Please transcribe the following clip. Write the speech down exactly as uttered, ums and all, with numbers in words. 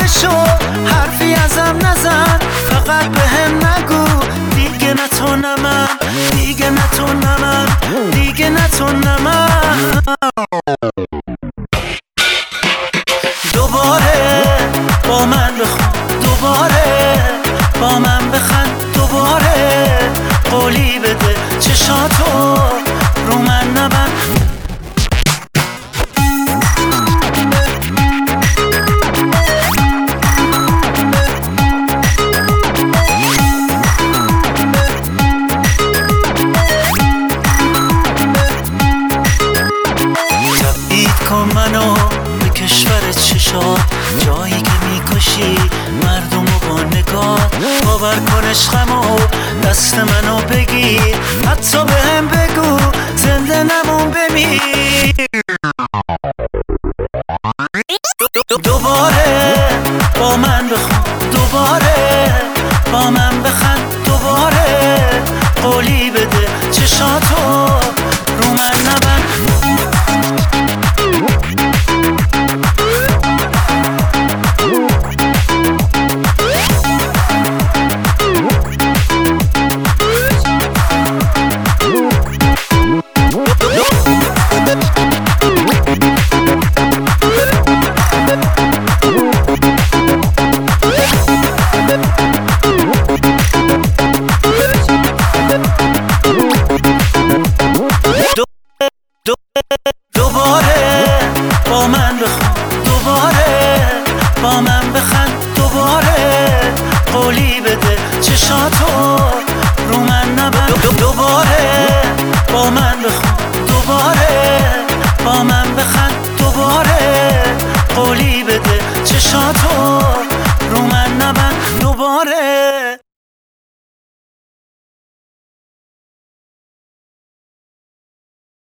بشو، حرفی ازم نزن، فقط به هم نگو دیگه نه تو نه من، دیگه نه تو نه من، دیگه نه تو نه من. دوباره با من بخون، دوباره با من بخند، دوباره قولی بده چشاتو رو من نبند. منو به کشور چشات، جایی که میکشی مردمو با نگاه. باور کن عشقمو دست منو بگیر، حتی به هم بگو زنده نمون بمیر. دوباره با من بخون، دوباره با من بخند، دوباره قولی بده چشاتو رو من نبند. دوباره با من بخون، دوباره با من بخند، دوباره قولی بده چشاتو رو من